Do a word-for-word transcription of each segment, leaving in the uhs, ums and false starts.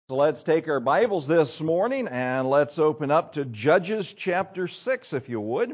So let's take our Bibles this morning and let's open up to Judges chapter six, if you would.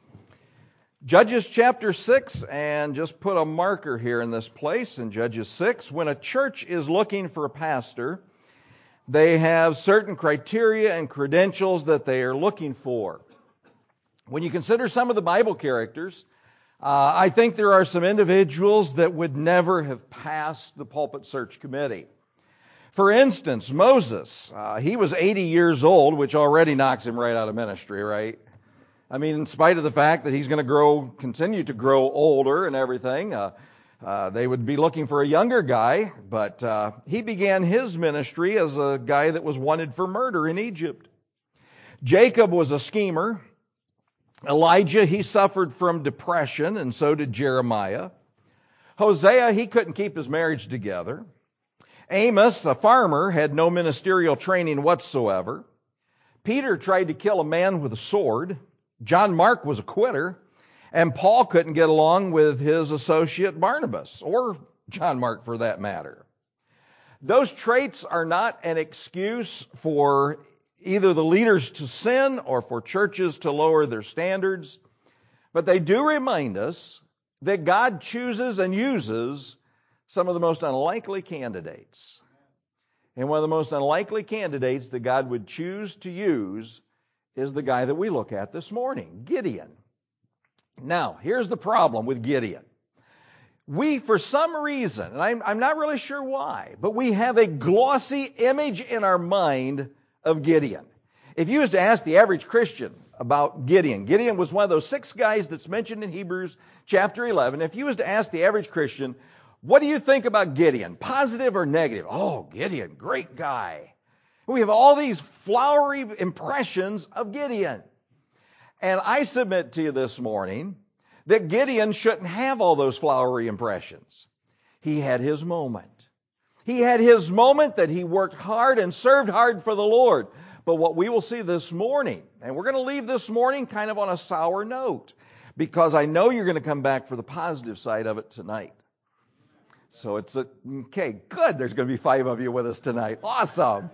Judges chapter six, and just put a marker here in this place in Judges six. When a church is looking for a pastor, they have certain criteria and credentials that they are looking for. When you consider some of the Bible characters, uh, I think there are some individuals that would never have passed the pulpit search committee. For instance, Moses, uh, he was eighty years old, which already knocks him right out of ministry, right? I mean, in spite of the fact that he's going to grow, continue to grow older and everything, uh, uh, they would be looking for a younger guy, but uh, he began his ministry as a guy that was wanted for murder in Egypt. Jacob was a schemer. Elijah, he suffered from depression, and so did Jeremiah. Hosea, he couldn't keep his marriage together. Amos, a farmer, had no ministerial training whatsoever. Peter tried to kill a man with a sword. John Mark was a quitter. And Paul couldn't get along with his associate Barnabas, or John Mark for that matter. Those traits are not an excuse for either the leaders to sin or for churches to lower their standards, but they do remind us that God chooses and uses some of the most unlikely candidates. And one of the most unlikely candidates that God would choose to use is the guy that we look at this morning, Gideon. Now, here's the problem with Gideon. We, for some reason, and I'm, I'm not really sure why, but we have a glossy image in our mind of Gideon. If you was to ask the average Christian about Gideon, Gideon was one of those six guys that's mentioned in Hebrews chapter eleven. If you was to ask the average Christian, what do you think about Gideon? Positive or negative? Oh, Gideon, great guy. We have all these flowery impressions of Gideon. And I submit to you this morning that Gideon shouldn't have all those flowery impressions. He had his moment. He had his moment that he worked hard and served hard for the Lord. But what we will see this morning, and we're going to leave this morning kind of on a sour note, because I know you're going to come back for the positive side of it tonight. So it's a, okay, good. There's going to be five of you with us tonight. Awesome.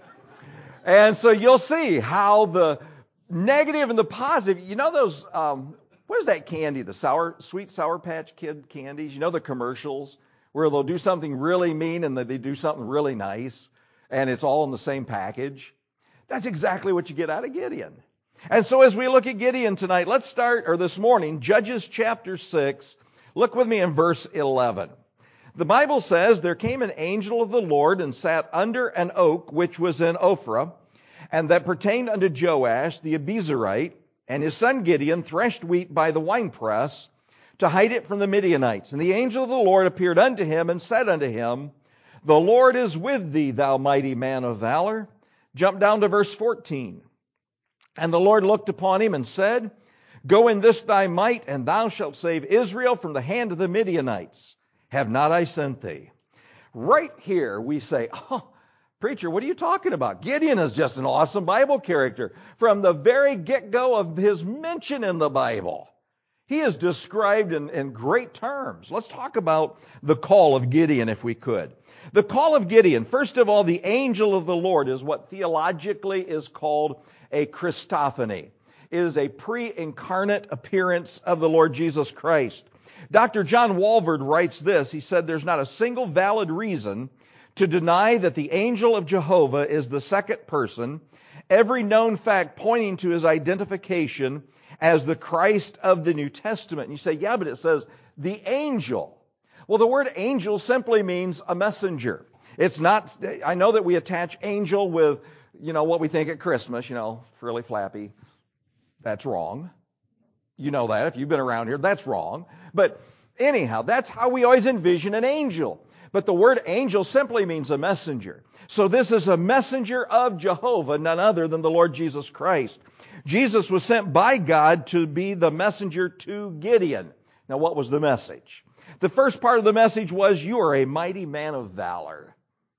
And so you'll see how the negative and the positive, you know those, um, what is that candy? The sour, sweet Sour Patch Kid candies? You know the commercials where they'll do something really mean and they do something really nice and it's all in the same package? That's exactly what you get out of Gideon. And so as we look at Gideon tonight, let's start, or this morning, Judges chapter six. Look with me in verse eleven. The Bible says, there came an angel of the Lord and sat under an oak which was in Ophrah, and that pertained unto Joash the Abiezrite, and his son Gideon threshed wheat by the winepress to hide it from the Midianites. And the angel of the Lord appeared unto him and said unto him, The Lord is with thee, thou mighty man of valor. Jump down to verse fourteen. And the Lord looked upon him and said, Go in this thy might, and thou shalt save Israel from the hand of the Midianites. Have not I sent thee? Right here we say, oh, preacher, what are you talking about? Gideon is just an awesome Bible character. From the very get-go of his mention in the Bible, he is described in, in great terms. Let's talk about the call of Gideon if we could. The call of Gideon, first of all, the angel of the Lord is what theologically is called a Christophany. It is a pre-incarnate appearance of the Lord Jesus Christ. Doctor John Walvoord writes this. He said, there's not a single valid reason to deny that the angel of Jehovah is the second person, every known fact pointing to his identification as the Christ of the New Testament. And you say, yeah, but it says the angel. Well, the word angel simply means a messenger. It's not, I know that we attach angel with, you know, what we think at Christmas, you know, frilly flappy. That's wrong. You know that. If you've been around here, that's wrong. But anyhow, that's how we always envision an angel. But the word angel simply means a messenger. So this is a messenger of Jehovah, none other than the Lord Jesus Christ. Jesus was sent by God to be the messenger to Gideon. Now, what was the message? The first part of the message was, you are a mighty man of valor.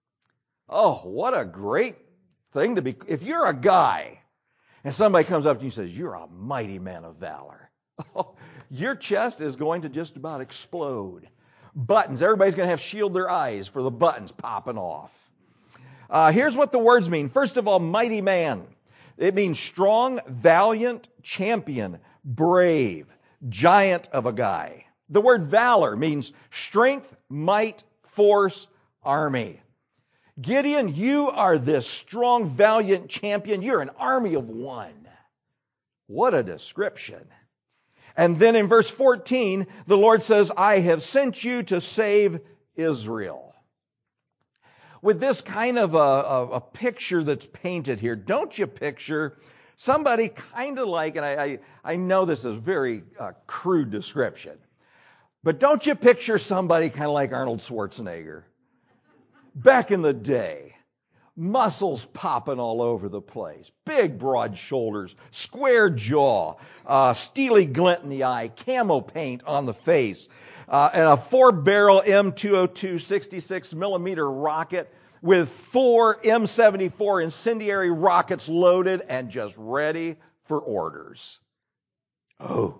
Oh, what a great thing to be. If you're a guy and somebody comes up to you and says, you're a mighty man of valor, your chest is going to just about explode. Buttons. Everybody's going to have to shield their eyes for the buttons popping off. Uh, here's what the words mean. First of all, mighty man. It means strong, valiant, champion, brave, giant of a guy. The word valor means strength, might, force, army. Gideon, you are this strong, valiant champion. You're an army of one. What a description. And then in verse fourteen, the Lord says, I have sent you to save Israel. With this kind of a, a, a picture that's painted here, don't you picture somebody kind of like, and I, I, I know this is a very uh, crude description, but don't you picture somebody kind of like Arnold Schwarzenegger? Back in the day, muscles popping all over the place, big broad shoulders, square jaw, uh, steely glint in the eye, camo paint on the face, uh, and a four-barrel M two oh two sixty-six millimeter rocket with four M seventy-four incendiary rockets loaded and just ready for orders. Oh.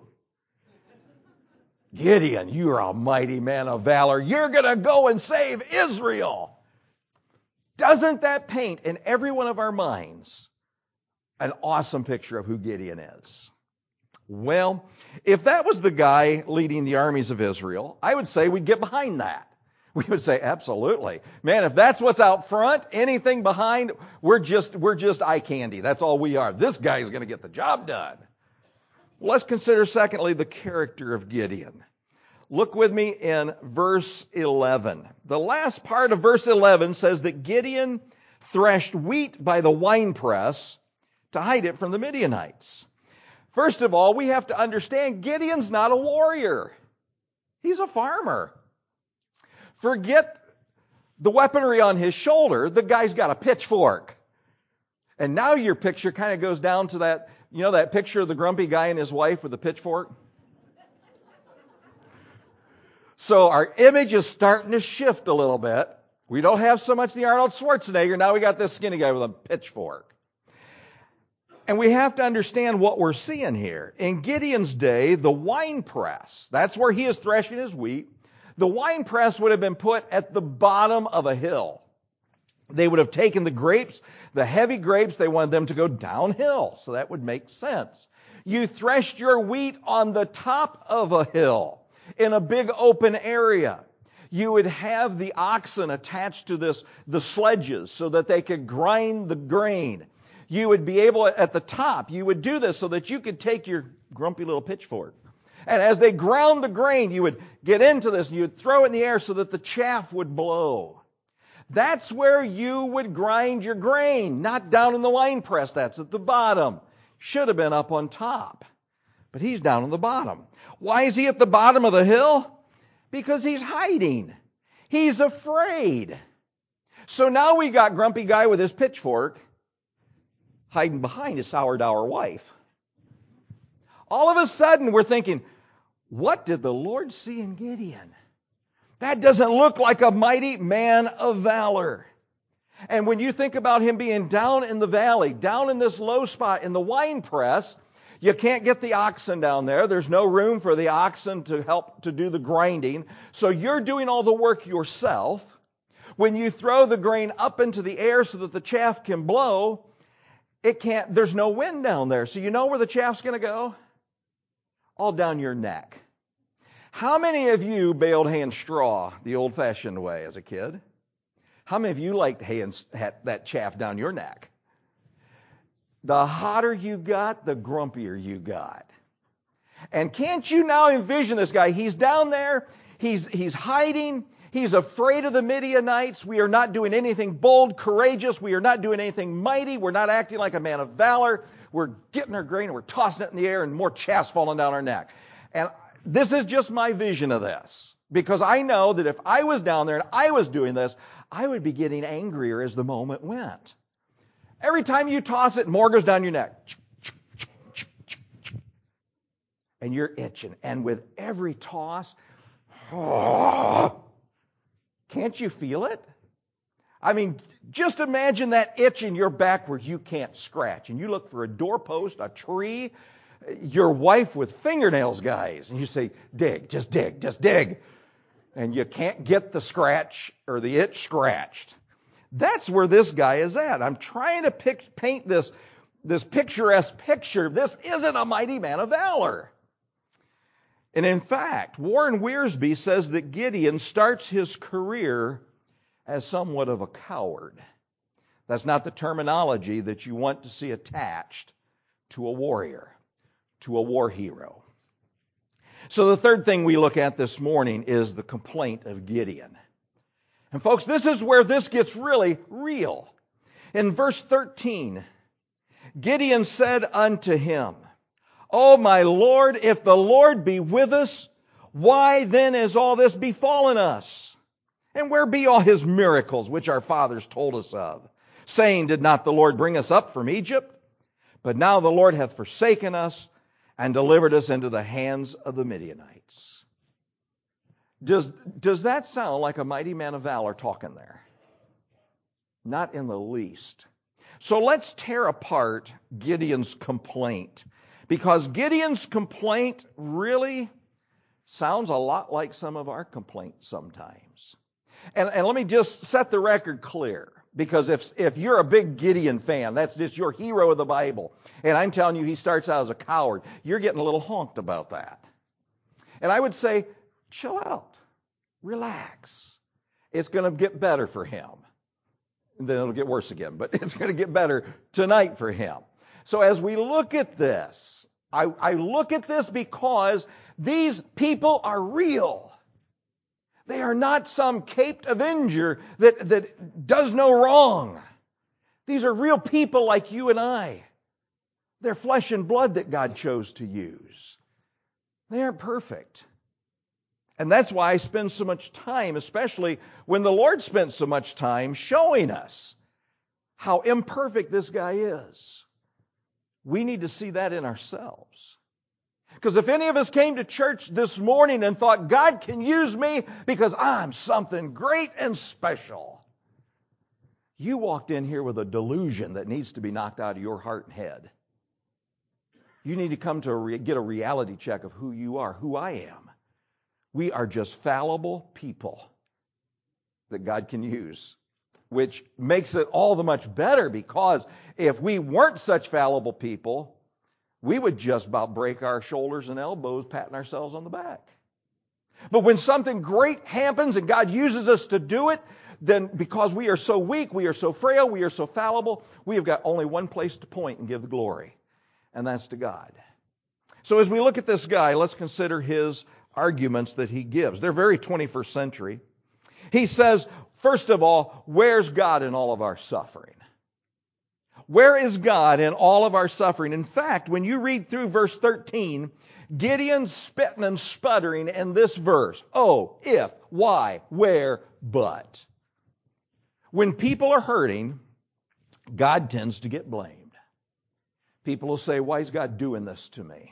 Gideon, you are a mighty man of valor. You're going to go and save Israel. Doesn't that paint in every one of our minds an awesome picture of who Gideon is? Well, if that was the guy leading the armies of Israel, I would say we'd get behind that. We would say, absolutely. Man, if that's what's out front, anything behind, we're just, we're just eye candy. That's all we are. This guy is going to get the job done. Let's consider, secondly, the character of Gideon. Look with me in verse eleven. The last part of verse eleven says that Gideon threshed wheat by the winepress to hide it from the Midianites. First of all, we have to understand Gideon's not a warrior. He's a farmer. Forget the weaponry on his shoulder. The guy's got a pitchfork. And now your picture kind of goes down to that, you know, that picture of the grumpy guy and his wife with the pitchfork? So our image is starting to shift a little bit. We don't have so much the Arnold Schwarzenegger. Now we got this skinny guy with a pitchfork. And we have to understand what we're seeing here. In Gideon's day, the wine press, that's where he is threshing his wheat. The wine press would have been put at the bottom of a hill. They would have taken the grapes, the heavy grapes, they wanted them to go downhill. So that would make sense. You threshed your wheat on the top of a hill, in a big open area. You would have the oxen attached to this, the sledges, so that they could grind the grain. You would be able, at the top, you would do this so that you could take your grumpy little pitchfork. And as they ground the grain, you would get into this and you would throw it in the air so that the chaff would blow. That's where you would grind your grain, not down in the wine press. That's at the bottom. Should have been up on top. But he's down on the bottom. Why is he at the bottom of the hill? Because he's hiding. He's afraid. So now we got grumpy guy with his pitchfork hiding behind his sourdough wife. All of a sudden we're thinking, what did the Lord see in Gideon? That doesn't look like a mighty man of valor. And when you think about him being down in the valley, down in this low spot in the wine press, you can't get the oxen down there. There's no room for the oxen to help to do the grinding. So you're doing all the work yourself. When you throw the grain up into the air so that the chaff can blow, it can't, there's no wind down there. So you know where the chaff's going to go? All down your neck. How many of you baled hay and straw the old-fashioned way as a kid? How many of you liked hay and had that chaff down your neck? The hotter you got, the grumpier you got. And can't you now envision this guy? He's down there. He's, he's hiding. He's afraid of the Midianites. We are not doing anything bold, courageous. We are not doing anything mighty. We're not acting like a man of valor. We're getting our grain and we're tossing it in the air and more chaff's falling down our neck. And this is just my vision of this. Because I know that if I was down there and I was doing this, I would be getting angrier as the moment went. Every time you toss it, more goes down your neck. And you're itching. And with every toss, can't you feel it? I mean, just imagine that itch in your back where you can't scratch. And you look for a doorpost, a tree, your wife with fingernails, guys. And you say, dig, just dig, just dig. And you can't get the scratch or the itch scratched. That's where this guy is at. I'm trying to pick, paint this, this picturesque picture. This isn't a mighty man of valor. And in fact, Warren Wiersbe says that Gideon starts his career as somewhat of a coward. That's not the terminology that you want to see attached to a warrior, to a war hero. So the third thing we look at this morning is the complaint of Gideon. And folks, this is where this gets really real. In verse thirteen, Gideon said unto him, O my Lord, if the Lord be with us, why then is all this befallen us? And where be all his miracles which our fathers told us of, saying, did not the Lord bring us up from Egypt? But now the Lord hath forsaken us and delivered us into the hands of the Midianites. Does, does that sound like a mighty man of valor talking there? Not in the least. So let's tear apart Gideon's complaint. Because Gideon's complaint really sounds a lot like some of our complaints sometimes. And, and let me just set the record clear. Because if, if you're a big Gideon fan, that's just your hero of the Bible. And I'm telling you, he starts out as a coward. You're getting a little honked about that. And I would say, chill out. Relax. It's going to get better for him. And then it'll get worse again. But it's going to get better tonight for him. So as we look at this, I, I look at this because these people are real. They are not some caped avenger that, that does no wrong. These are real people like you and I. They're flesh and blood that God chose to use. They aren't perfect. And that's why I spend so much time, especially when the Lord spent so much time showing us how imperfect this guy is. We need to see that in ourselves. Because if any of us came to church this morning and thought, God can use me because I'm something great and special, you walked in here with a delusion that needs to be knocked out of your heart and head. You need to come to a re- get a reality check of who you are, who I am. We are just fallible people that God can use, which makes it all the much better, because if we weren't such fallible people, we would just about break our shoulders and elbows patting ourselves on the back. But when something great happens and God uses us to do it, then because we are so weak, we are so frail, we are so fallible, we have got only one place to point and give the glory, and that's to God. So as we look at this guy, let's consider his arguments that he gives. They're very twenty-first century. He says, first of all, where's God in all of our suffering? Where is God in all of our suffering? In fact, when you read through verse thirteen, Gideon's spitting and sputtering in this verse. Oh, if, why, where, but. When people are hurting, God tends to get blamed. People will say, why is God doing this to me?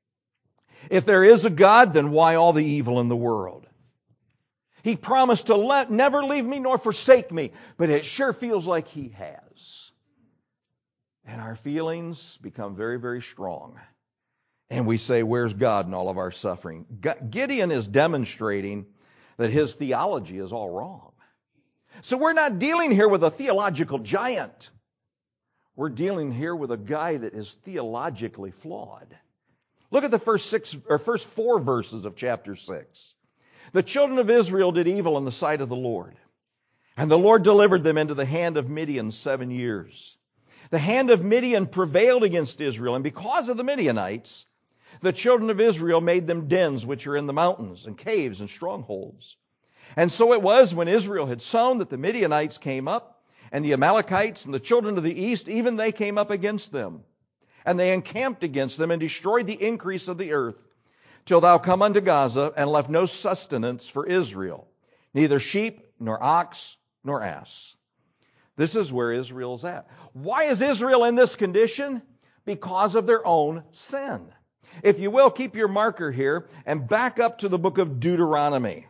If there is a God, then why all the evil in the world? He promised to let, never leave me nor forsake me, but it sure feels like He has. And our feelings become very, very strong. And we say, where's God in all of our suffering? Gideon is demonstrating that his theology is all wrong. So we're not dealing here with a theological giant. We're dealing here with a guy that is theologically flawed. Look at the first six or first four verses of chapter six. The children of Israel did evil in the sight of the Lord, and the Lord delivered them into the hand of Midian seven years. The hand of Midian prevailed against Israel, and because of the Midianites, the children of Israel made them dens which are in the mountains, and caves and strongholds. And so it was when Israel had sown that the Midianites came up, and the Amalekites and the children of the east, even they came up against them. And they encamped against them and destroyed the increase of the earth, till thou come unto Gaza, and left no sustenance for Israel, neither sheep, nor ox, nor ass. This is where Israel's at. Why is Israel in this condition? Because of their own sin. If you will, keep your marker here and back up to the book of Deuteronomy.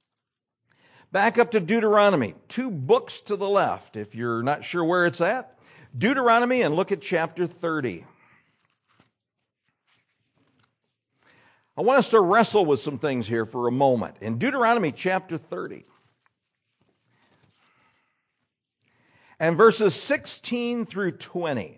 Back up to Deuteronomy, two books to the left, if you're not sure where it's at. Deuteronomy, and look at chapter thirty. I want us to wrestle with some things here for a moment. In Deuteronomy chapter thirty, and verses sixteen through twenty.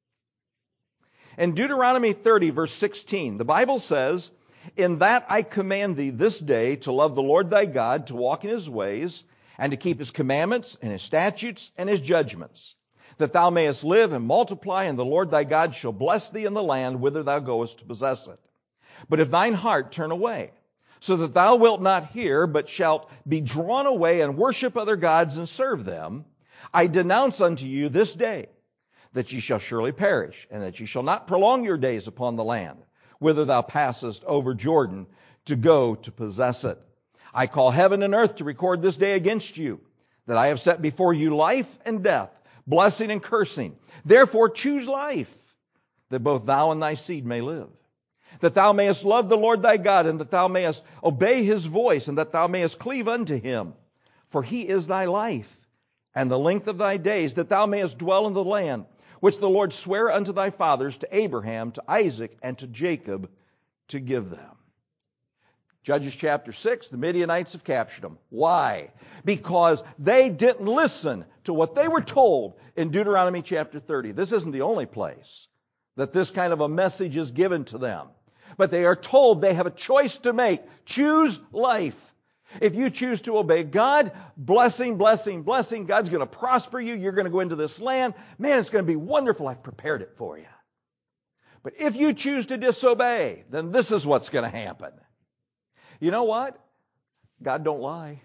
In Deuteronomy thirty, verse sixteen, the Bible says, "In that I command thee this day to love the Lord thy God, to walk in his ways, and to keep his commandments and his statutes and his judgments, that thou mayest live and multiply, and the Lord thy God shall bless thee in the land whither thou goest to possess it. But if thine heart turn away, so that thou wilt not hear, but shalt be drawn away and worship other gods and serve them, I denounce unto you this day that ye shall surely perish, and that ye shall not prolong your days upon the land, whither thou passest over Jordan to go to possess it. I call heaven and earth to record this day against you, that I have set before you life and death, blessing and cursing. Therefore choose life, that both thou and thy seed may live, that thou mayest love the Lord thy God, and that thou mayest obey his voice, and that thou mayest cleave unto him. For he is thy life, and the length of thy days, that thou mayest dwell in the land, which the Lord sware unto thy fathers, to Abraham, to Isaac, and to Jacob, to give them." Judges chapter six, the Midianites have captured them. Why? Because they didn't listen to what they were told in Deuteronomy chapter thirty. This isn't the only place that this kind of a message is given to them. But they are told they have a choice to make. Choose life. If you choose to obey God, blessing, blessing, blessing, God's going to prosper you. You're going to go into this land. Man, it's going to be wonderful. I've prepared it for you. But if you choose to disobey, then this is what's going to happen. You know what? God don't lie.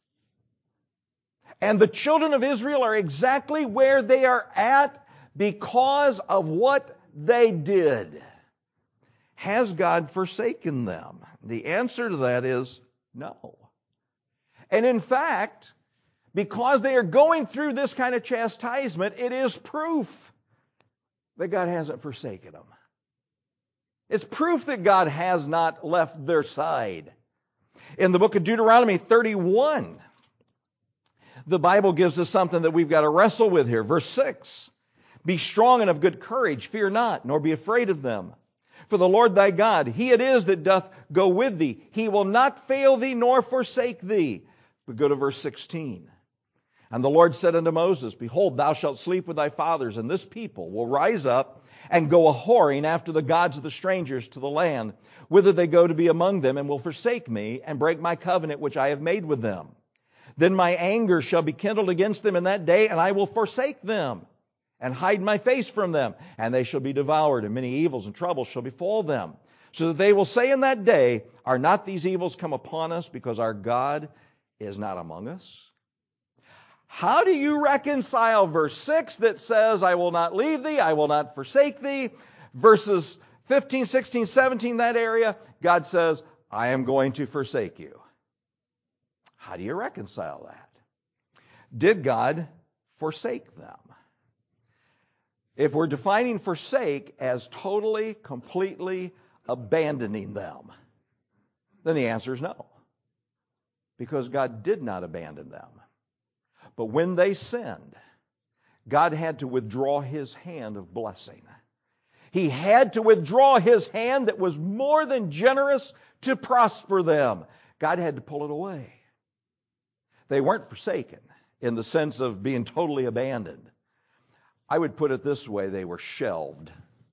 And the children of Israel are exactly where they are at because of what they did. Has God forsaken them? The answer to that is no. And in fact, because they are going through this kind of chastisement, it is proof that God hasn't forsaken them. It's proof that God has not left their side. In the book of Deuteronomy thirty-one, the Bible gives us something that we've got to wrestle with here. Verse six, "Be strong and of good courage, fear not, nor be afraid of them. For the Lord thy God, he it is that doth go with thee. He will not fail thee nor forsake thee." We go to verse sixteen. "And the Lord said unto Moses, Behold, thou shalt sleep with thy fathers, and this people will rise up and go a-whoring after the gods of the strangers to the land, whither they go to be among them, and will forsake me, and break my covenant which I have made with them. Then my anger shall be kindled against them in that day, and I will forsake them, and hide my face from them, and they shall be devoured, and many evils and troubles shall befall them. So that they will say in that day, Are not these evils come upon us, because our God is not among us?" How do you reconcile verse six that says, "I will not leave thee, I will not forsake thee," verses fifteen, sixteen, seventeen, that area, God says, "I am going to forsake you"? How do you reconcile that? Did God forsake them? If we're defining forsake as totally, completely abandoning them, then the answer is no. Because God did not abandon them. But when they sinned, God had to withdraw his hand of blessing. He had to withdraw his hand that was more than generous to prosper them. God had to pull it away. They weren't forsaken in the sense of being totally abandoned. I would put it this way, they were shelved.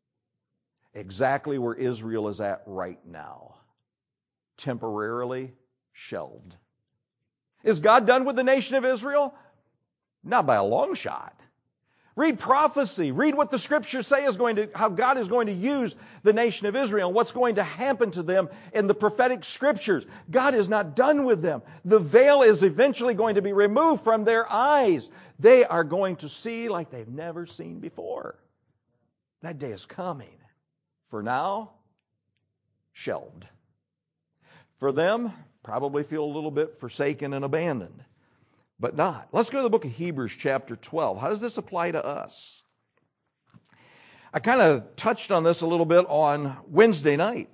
Exactly where Israel is at right now. Temporarily shelved. Is God done with the nation of Israel? Not by a long shot. Read prophecy. Read what the scriptures say is going to, how God is going to use the nation of Israel and what's going to happen to them in the prophetic scriptures. God is not done with them. The veil is eventually going to be removed from their eyes. They are going to see like they've never seen before. That day is coming. For now, shelved. For them, probably feel a little bit forsaken and abandoned. But not. Let's go to the book of Hebrews chapter twelve. How does this apply to us? I kind of touched on this a little bit on Wednesday night.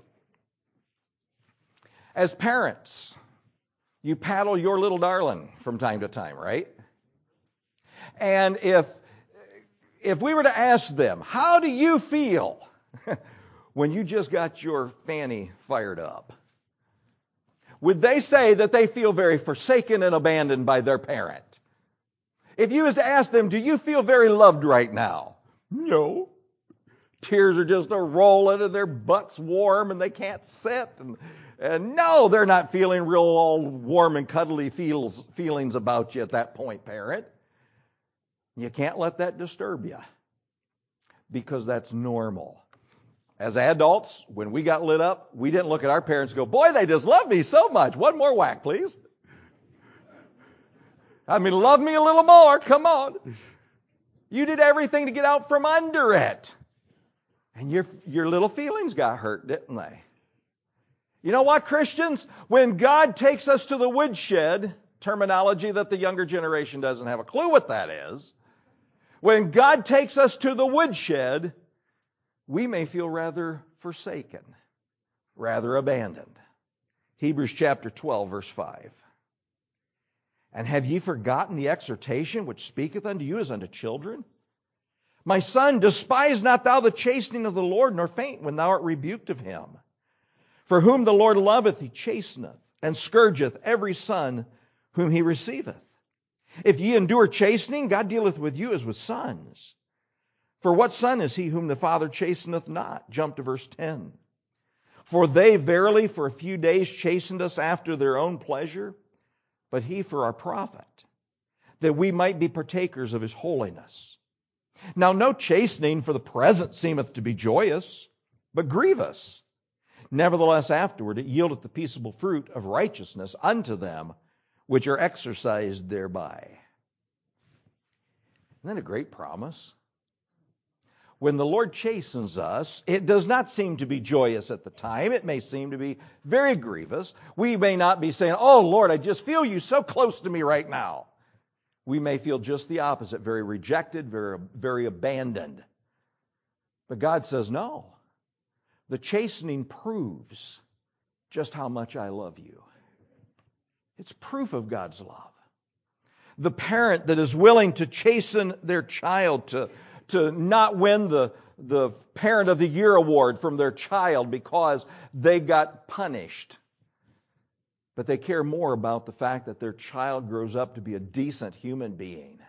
As parents, you paddle your little darling from time to time, right? And if if we were to ask them, how do you feel when you just got your fanny fired up? Would they say that they feel very forsaken and abandoned by their parent? If you was to ask them, do you feel very loved right now? No. Tears are just a rolling and their butt's warm and they can't sit. And, and no, they're not feeling real all warm and cuddly feels, feelings about you at that point, parent. You can't let that disturb you because that's normal. As adults, when we got lit up, we didn't look at our parents and go, boy, they just love me so much. One more whack, please. I mean, love me a little more. Come on. You did everything to get out from under it. And your, your little feelings got hurt, didn't they? You know what, Christians? When God takes us to the woodshed, terminology that the younger generation doesn't have a clue what that is, when God takes us to the woodshed, we may feel rather forsaken, rather abandoned. Hebrews chapter twelve, verse five. And have ye forgotten the exhortation which speaketh unto you as unto children? My son, despise not thou the chastening of the Lord, nor faint when thou art rebuked of him. For whom the Lord loveth, he chasteneth, and scourgeth every son whom he receiveth. If ye endure chastening, God dealeth with you as with sons. For what son is he whom the Father chasteneth not? Jump to verse ten. For they verily for a few days chastened us after their own pleasure, but he for our profit, that we might be partakers of his holiness. Now no chastening for the present seemeth to be joyous, but grievous. Nevertheless afterward it yieldeth the peaceable fruit of righteousness unto them which are exercised thereby. Isn't that a great promise? When the Lord chastens us, it does not seem to be joyous at the time. It may seem to be very grievous. We may not be saying, oh Lord, I just feel you so close to me right now. We may feel just the opposite, very rejected, very, very abandoned. But God says, no. The chastening proves just how much I love you. It's proof of God's love. The parent that is willing to chasten their child, to to not win the, the Parent of the Year award from their child because they got punished. But they care more about the fact that their child grows up to be a decent human being.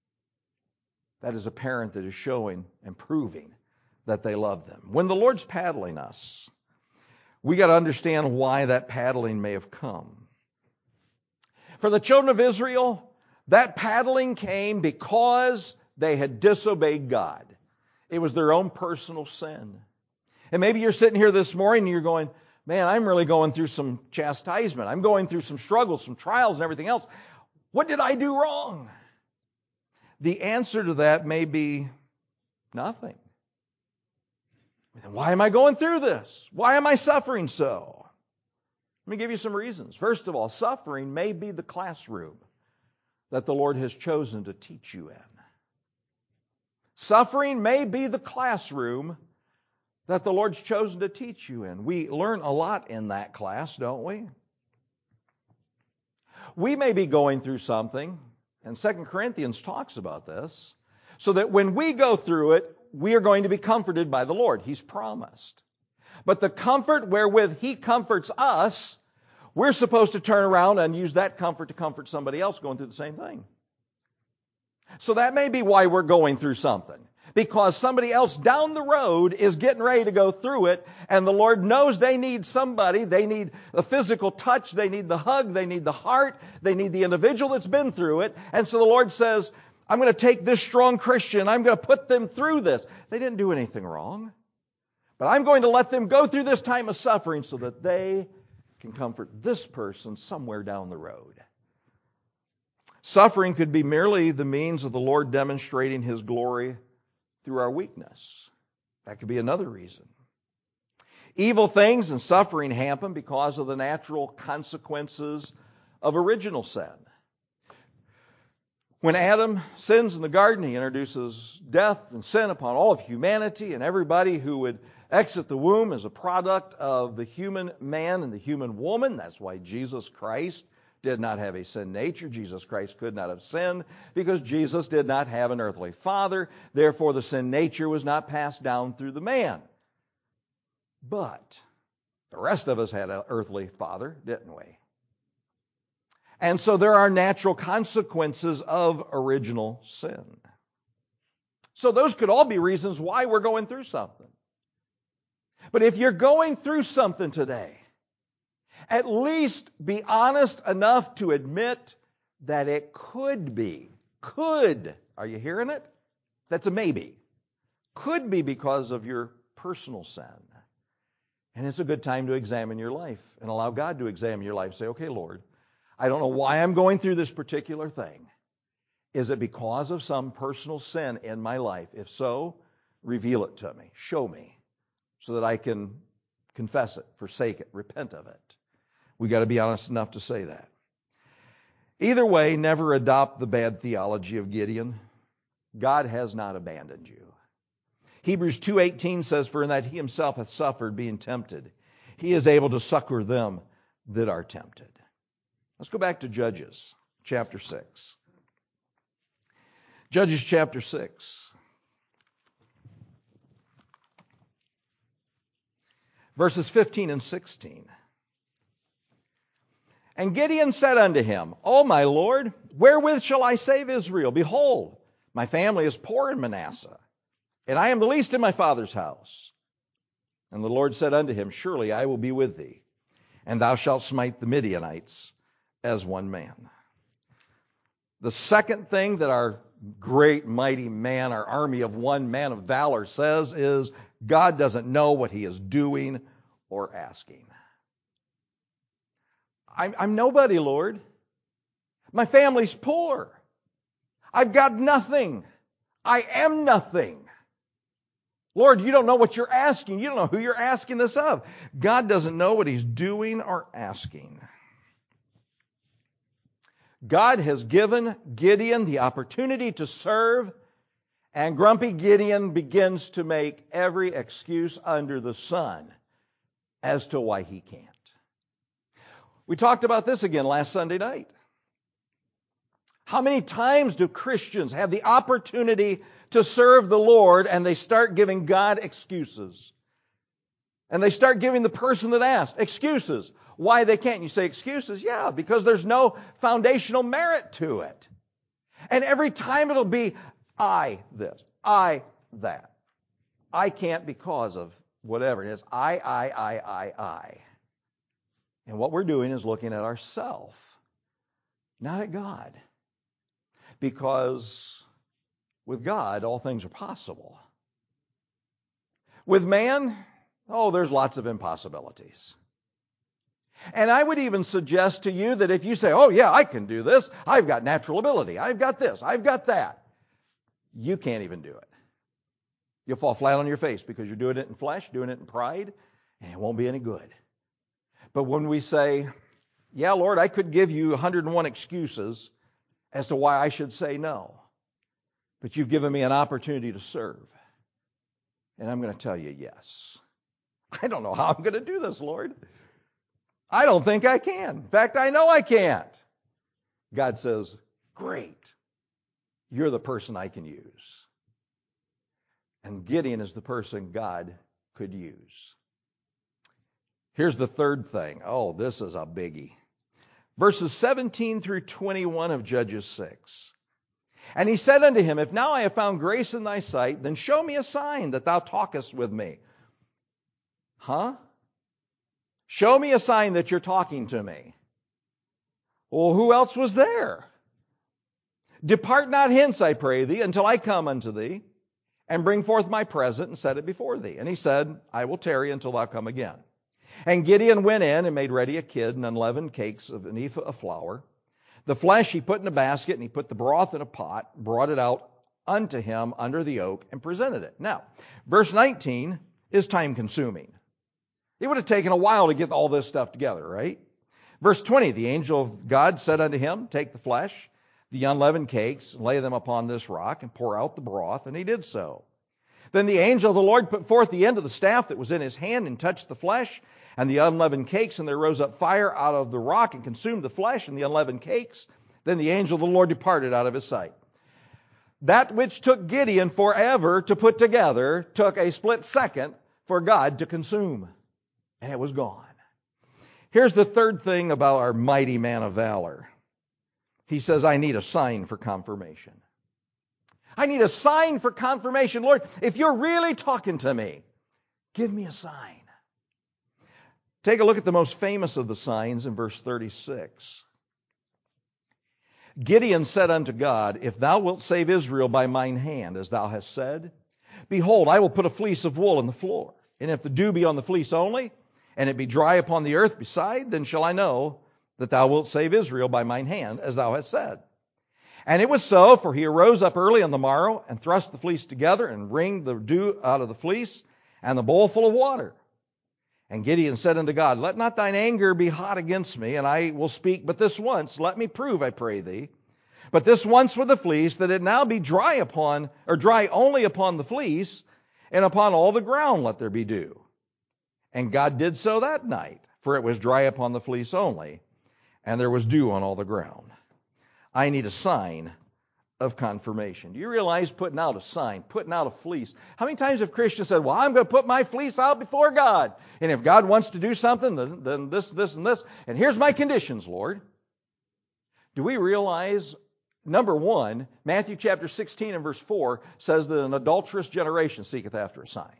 That is a parent that is showing and proving that they love them. When the Lord's paddling us, we got to understand why that paddling may have come. For the children of Israel, that paddling came because they had disobeyed God. It was their own personal sin. And maybe you're sitting here this morning and you're going, man, I'm really going through some chastisement. I'm going through some struggles, some trials and everything else. What did I do wrong? The answer to that may be nothing. And why am I going through this? Why am I suffering so? Let me give you some reasons. First of all, suffering may be the classroom that the Lord has chosen to teach you in. Suffering may be the classroom that the Lord's chosen to teach you in. We learn a lot in that class, don't we? We may be going through something, and Second Corinthians talks about this, so that when we go through it, we are going to be comforted by the Lord. He's promised. But the comfort wherewith He comforts us, we're supposed to turn around and use that comfort to comfort somebody else going through the same thing. So that may be why we're going through something. Because somebody else down the road is getting ready to go through it, and the Lord knows they need somebody. They need a physical touch. They need the hug. They need the heart. They need the individual that's been through it. And so the Lord says, I'm going to take this strong Christian. I'm going to put them through this. They didn't do anything wrong. But I'm going to let them go through this time of suffering so that they can comfort this person somewhere down the road. Suffering could be merely the means of the Lord demonstrating His glory through our weakness. That could be another reason. Evil things and suffering happen because of the natural consequences of original sin. When Adam sins in the garden, he introduces death and sin upon all of humanity, and everybody who would exit the womb is a product of the human man and the human woman. That's why Jesus Christ did not have a sin nature. Jesus Christ could not have sinned because Jesus did not have an earthly father. Therefore, the sin nature was not passed down through the man. But the rest of us had an earthly father, didn't we? And so there are natural consequences of original sin. So those could all be reasons why we're going through something. But if you're going through something today, at least be honest enough to admit that it could be. Could. Are you hearing it? That's a maybe. Could be because of your personal sin. And it's a good time to examine your life and allow God to examine your life. Say, okay, Lord, I don't know why I'm going through this particular thing. Is it because of some personal sin in my life? If so, reveal it to me. Show me so that I can confess it, forsake it, repent of it. We got to be honest enough to say that. Either way, never adopt the bad theology of Gideon. God has not abandoned you. Hebrews two eighteen says, for in that he himself hath suffered being tempted, he is able to succor them that are tempted. Let's go back to Judges chapter six. Judges chapter six. Verses fifteen and sixteen. And Gideon said unto him, O my Lord, wherewith shall I save Israel? Behold, my family is poor in Manasseh, and I am the least in my father's house. And the Lord said unto him, surely I will be with thee, and thou shalt smite the Midianites as one man. The second thing that our great mighty man, our army of one man of valor says is, God doesn't know what he is doing or asking. I'm, I'm nobody, Lord. My family's poor. I've got nothing. I am nothing. Lord, you don't know what you're asking. You don't know who you're asking this of. God doesn't know what he's doing or asking. God has given Gideon the opportunity to serve, and grumpy Gideon begins to make every excuse under the sun as to why he can't. We talked about this again last Sunday night. How many times do Christians have the opportunity to serve the Lord and they start giving God excuses? And they start giving the person that asked excuses why they can't. You say excuses? Yeah, because there's no foundational merit to it. And every time it'll be, I this, I that. I can't because of whatever it is. I, I, I, I, I. And what we're doing is looking at ourselves, not at God. Because with God, all things are possible. With man, oh, there's lots of impossibilities. And I would even suggest to you that if you say, oh yeah, I can do this, I've got natural ability, I've got this, I've got that, you can't even do it. You'll fall flat on your face because you're doing it in flesh, doing it in pride, and it won't be any good. But when we say, yeah, Lord, I could give you one hundred one excuses as to why I should say no, but you've given me an opportunity to serve. And I'm going to tell you yes. I don't know how I'm going to do this, Lord. I don't think I can. In fact, I know I can't. God says, great. You're the person I can use. And Gideon is the person God could use. Here's the third thing. Oh, this is a biggie. Verses seventeen through twenty-one of Judges six. And he said unto him, if now I have found grace in thy sight, then show me a sign that thou talkest with me. Huh? Show me a sign that you're talking to me. Well, who else was there? Depart not hence, I pray thee, until I come unto thee, and bring forth my present and set it before thee. And he said, I will tarry until thou come again. And Gideon went in and made ready a kid and unleavened cakes of an ephah of flour. The flesh he put in a basket, and he put the broth in a pot, brought it out unto him under the oak, and presented it. Now, verse nineteen is time consuming. It would have taken a while to get all this stuff together, right? Verse twenty, the angel of God said unto him, take the flesh, the unleavened cakes, and lay them upon this rock, and pour out the broth, and he did so. Then the angel of the Lord put forth the end of the staff that was in his hand, and touched the flesh, and the unleavened cakes, and there rose up fire out of the rock, and consumed the flesh and the unleavened cakes. Then the angel of the Lord departed out of his sight. That which took Gideon forever to put together took a split second for God to consume. And it was gone. Here's the third thing about our mighty man of valor. he says, I need a sign for confirmation. I need a sign for confirmation. Lord, if you're really talking to me, give me a sign. Take a look at the most famous of the signs in verse thirty-six. Gideon said unto God, if thou wilt save Israel by mine hand, as thou hast said, behold, I will put a fleece of wool in the floor. And if the dew be on the fleece only, and it be dry upon the earth beside, then shall I know that thou wilt save Israel by mine hand, as thou hast said. And it was so, for he arose up early on the morrow, and thrust the fleece together, and wringed the dew out of the fleece, and the bowl full of water. And Gideon said unto God, let not thine anger be hot against me, and I will speak but this once. Let me prove, I pray thee. But this once with the fleece, that it now be dry upon, or dry only upon the fleece, and upon all the ground let there be dew. And God did so that night, for it was dry upon the fleece only, and there was dew on all the ground. I need a sign of confirmation. Do you realize putting out a sign, putting out a fleece? How many times have Christians said, well, I'm going to put my fleece out before God. And if God wants to do something, then, then this, this, and this. And here's my conditions, Lord. Do we realize, number one, Matthew chapter sixteen and verse four says that an adulterous generation seeketh after a sign.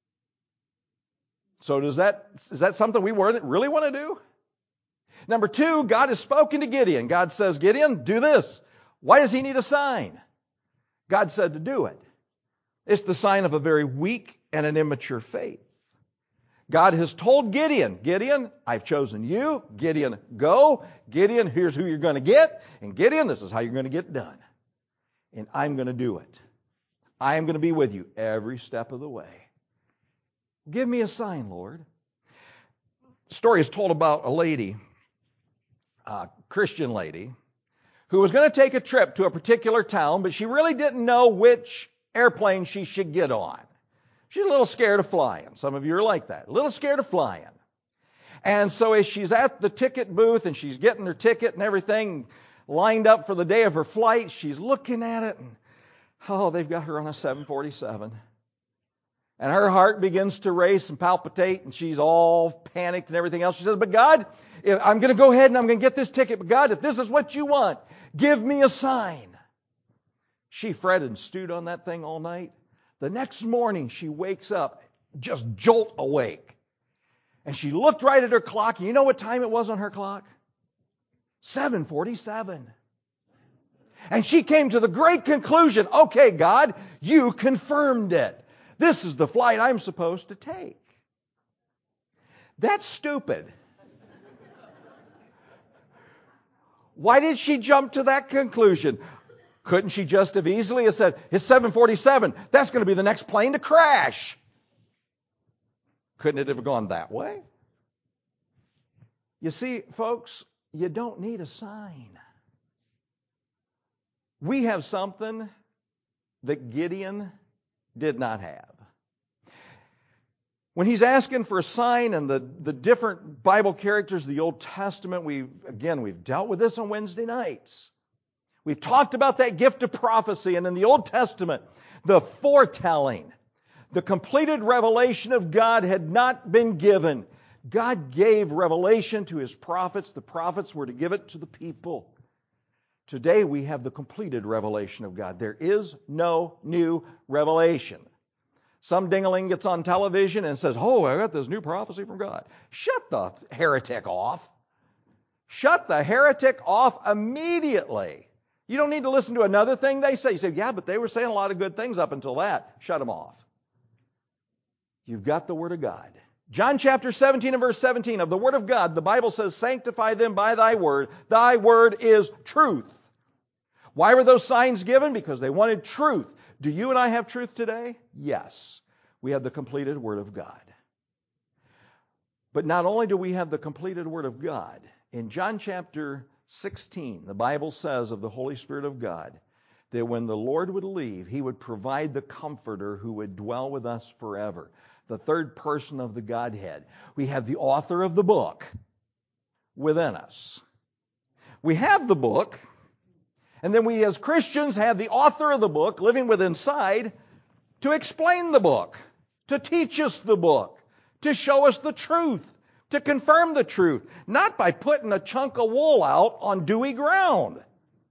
So does that, is that something we really want to do? Number two, God has spoken to Gideon. God says, Gideon, do this. Why does he need a sign? God said to do it. It's the sign of a very weak and an immature faith. God has told Gideon, Gideon, I've chosen you. Gideon, go. Gideon, here's who you're going to get. And Gideon, this is how you're going to get it done. And I'm going to do it. I am going to be with you every step of the way. Give me a sign, Lord. The story is told about a lady, a Christian lady, who was going to take a trip to a particular town, but she really didn't know which airplane she should get on. She's a little scared of flying. Some of you are like that. A little scared of flying. And so as she's at the ticket booth and she's getting her ticket and everything lined up for the day of her flight, she's looking at it and, oh, they've got her on a seven forty-seven. And her heart begins to race and palpitate, and she's all panicked and everything else. She says, but God, if I'm going to go ahead and I'm going to get this ticket. But God, if this is what you want, give me a sign. She fretted and stewed on that thing all night. The next morning, she wakes up, just jolt awake. And she looked right at her clock, and you know what time it was on her clock? seven forty-seven. And she came to the great conclusion, okay, God, you confirmed it. This is the flight I'm supposed to take. That's stupid. Why did she jump to that conclusion? Couldn't she just have easily have said, it's seven forty-seven, that's going to be the next plane to crash? Couldn't it have gone that way? You see, folks, you don't need a sign. We have something that Gideon did not have. When he's asking for a sign and the, the different Bible characters of the Old Testament, we again, we've dealt with this on Wednesday nights. We've talked about that gift of prophecy, and in the Old Testament, the foretelling, the completed revelation of God had not been given. God gave revelation to His prophets. The prophets were to give it to the people. Today we have the completed revelation of God. There is no new revelation. Some dingaling gets on television and says, oh, I got this new prophecy from God. Shut the heretic off. Shut the heretic off immediately. You don't need to listen to another thing they say. You say, yeah, but they were saying a lot of good things up until that. Shut them off. You've got the Word of God. John chapter seventeen and verse seventeen of the Word of God, the Bible says, sanctify them by thy word. Thy word is truth. Why were those signs given? Because they wanted truth. Do you and I have truth today? Yes. We have the completed Word of God. But not only do we have the completed Word of God, in John chapter sixteen, the Bible says of the Holy Spirit of God that when the Lord would leave, He would provide the Comforter who would dwell with us forever. The third person of the Godhead. We have the author of the book within us. We have the book, and then we as Christians have the author of the book living within inside to explain the book, to teach us the book, to show us the truth, to confirm the truth, not by putting a chunk of wool out on dewy ground.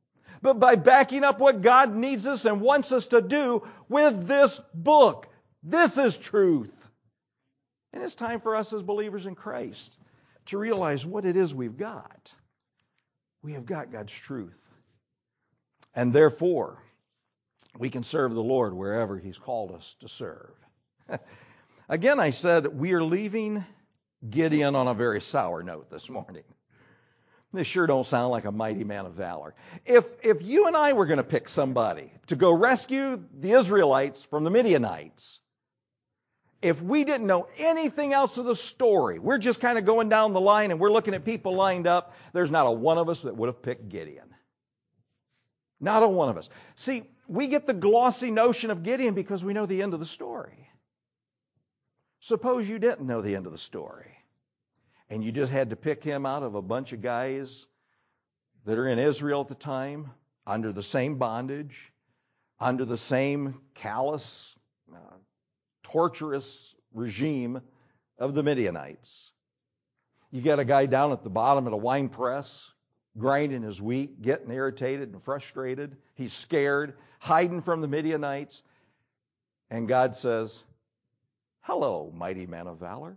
but by backing up what God needs us and wants us to do with this book. This is truth. And it's time for us as believers in Christ to realize what it is we've got. We have got God's truth. And therefore, we can serve the Lord wherever He's called us to serve. Again, I said we are leaving Gideon on a very sour note this morning. They sure don't sound like a mighty man of valor. If if you and I were going to pick somebody to go rescue the Israelites from the Midianites, if we didn't know anything else of the story, we're just kind of going down the line and we're looking at people lined up, there's not a one of us that would have picked Gideon. Not a one of us. See, we get the glossy notion of Gideon because we know the end of the story. Suppose you didn't know the end of the story, and you just had to pick him out of a bunch of guys that are in Israel at the time, under the same bondage, under the same callous, uh, torturous regime of the Midianites. You got a guy down at the bottom at a wine press, grinding his wheat, getting irritated and frustrated. He's scared, hiding from the Midianites. And God says, "Hello, mighty man of valor."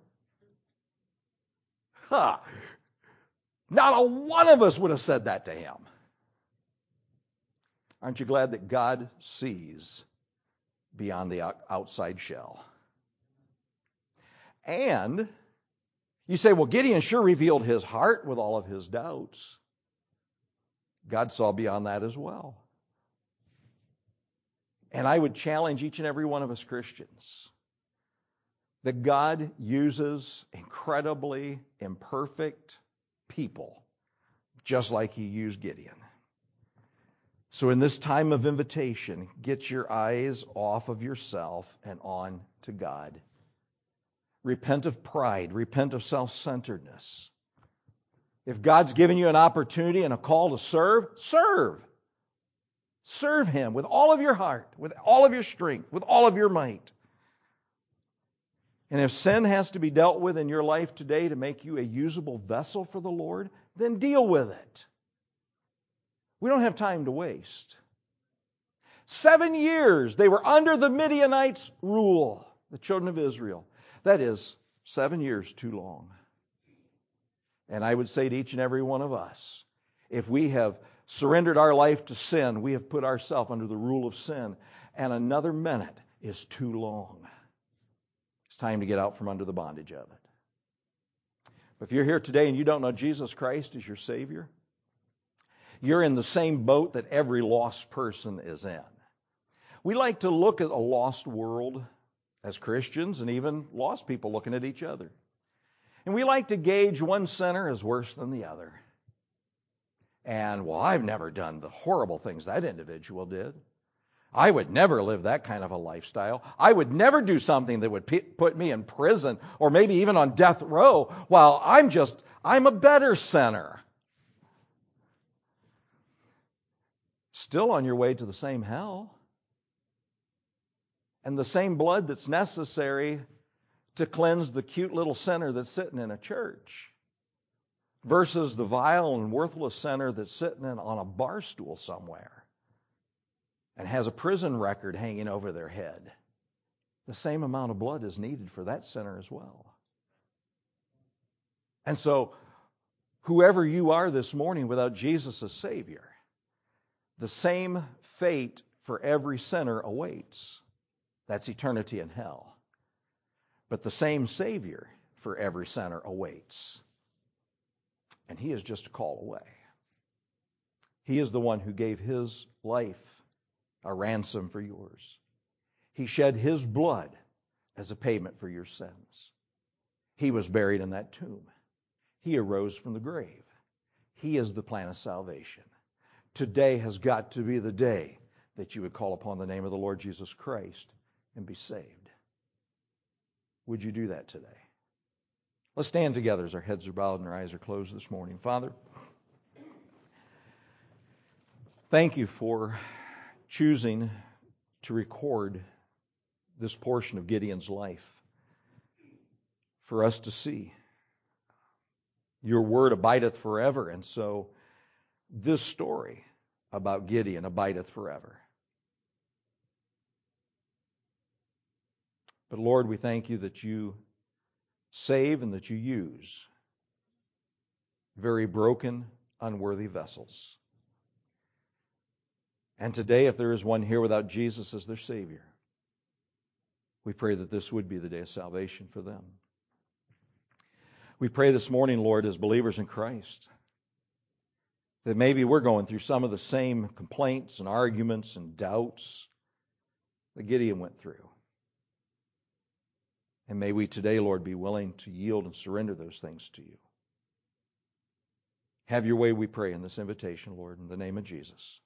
Ha! Not a one of us would have said that to him. Aren't you glad that God sees beyond the outside shell? And you say, well, Gideon sure revealed his heart with all of his doubts. God saw beyond that as well. And I would challenge each and every one of us Christians that God uses incredibly imperfect people, just like He used Gideon. So in this time of invitation, get your eyes off of yourself and on to God. Repent of pride. Repent of self-centeredness. If God's given you an opportunity and a call to serve, serve. Serve Him with all of your heart, with all of your strength, with all of your might. And if sin has to be dealt with in your life today to make you a usable vessel for the Lord, then deal with it. We don't have time to waste. Seven years they were under the Midianites' rule, the children of Israel. That is seven years too long. And I would say to each and every one of us, if we have surrendered our life to sin, we have put ourselves under the rule of sin, and another minute is too long. It's time to get out from under the bondage of it. If you're here today and you don't know Jesus Christ as your Savior, you're in the same boat that every lost person is in. We like to look at a lost world as Christians and even lost people looking at each other. And we like to gauge one sinner as worse than the other. And, well, I've never done the horrible things that individual did. I would never live that kind of a lifestyle. I would never do something that would p- put me in prison or maybe even on death row while I'm just, I'm a better sinner. Still on your way to the same hell. And the same blood that's necessary to cleanse the cute little sinner that's sitting in a church versus the vile and worthless sinner that's sitting in, on a bar stool somewhere and has a prison record hanging over their head. The same amount of blood is needed for that sinner as well. And so, whoever you are this morning without Jesus as Savior, the same fate for every sinner awaits. That's eternity in hell. But the same Savior for every sinner awaits. And He is just a call away. He is the one who gave His life a ransom for yours. He shed His blood as a payment for your sins. He was buried in that tomb. He arose from the grave. He is the plan of salvation. Today has got to be the day that you would call upon the name of the Lord Jesus Christ and be saved. Would you do that today? Let's stand together as our heads are bowed and our eyes are closed this morning. Father, thank you for choosing to record this portion of Gideon's life for us to see. Your word abideth forever, and so this story about Gideon abideth forever. But Lord, we thank you that you save and that you use very broken, unworthy vessels. And today, if there is one here without Jesus as their Savior, we pray that this would be the day of salvation for them. We pray this morning, Lord, as believers in Christ, that maybe we're going through some of the same complaints and arguments and doubts that Gideon went through. And may we today, Lord, be willing to yield and surrender those things to you. Have your way, we pray, in this invitation, Lord, in the name of Jesus.